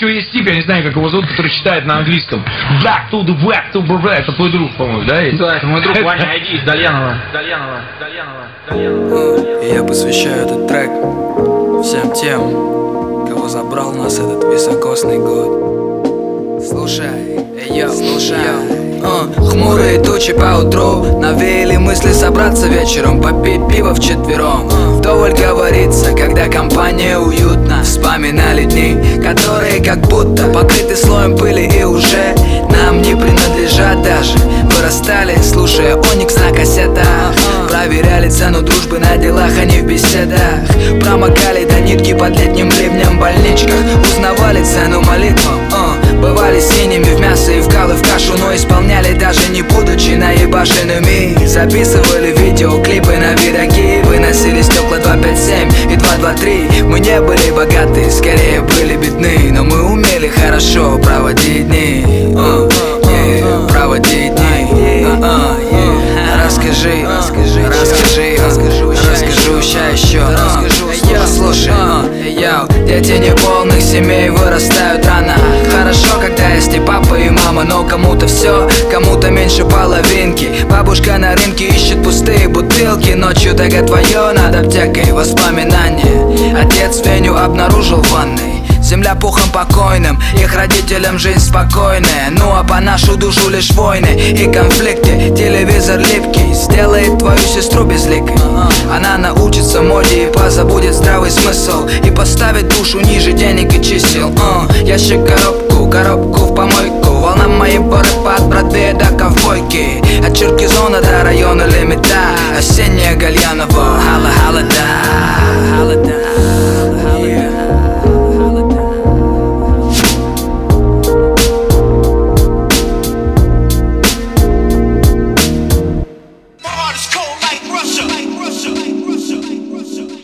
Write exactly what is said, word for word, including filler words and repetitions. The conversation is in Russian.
еще есть тип, я не знаю, как его зовут, который читает на английском. Black to the black to the black. Это твой друг, по-моему, да? Есть? Да, это мой друг Ваня Айди из Дальянова. Дальянова, Дальянова, Дальянова. И я посвящаю этот трек всем тем, кого забрал нас этот високосный год. Слушай, эй, йо, слушай, uh, хмурые тучи поутру навеяли мысли собраться вечером, попить пиво вчетвером. Вдоволь говорится, когда компания уютна. Вспоминали дни, которые как будто покрыты слоем пыли и уже нам не принадлежат даже. Вырастали, слушая Оникс на кассетах. Проверяли цену дружбы на делах, а не в беседах. Промокали до нитки под летним ливнем в больничках. Узнавали цену молитвам, uh, бывали синими в мясо и в кал и в кашу, но исполняли даже не будучи наебашенными. Записывали видеоклипы на видаки, выносили стекла два пять семь и два два три. Мы не были богаты, скорее были бедны, но мы умели хорошо проводить дни, uh, yeah, проводить дни. uh, uh, yeah. Расскажи, расскажи, расскажи, расскажу, расскажу, ща еще расскажу, послушай, йоу. Дети неполных семей вырастают рано. Хорошо, когда есть и папа, и мама, но кому-то все, кому-то меньше половинки. Бабушка на рынке ищет пустые бутылки, ночью тага твое над аптекой воспоминания. Отец Веню обнаружил в ванной. Земля пухом покойным, их родителям жизнь спокойная. Ну а по нашу душу лишь войны и конфликты. Телевизор липкий сделает твою сестру безликой. Она научится моде и позабудет здравый смысл, и поставит душу ниже денег и чисел. uh, Ящик, коробку, коробку в помойку. Волна моей поры под броды до ковбойки. От Черкизона до района Лимита. Осенняя Гальянова, хала-хала-да, хала-да. Russia, like Russia.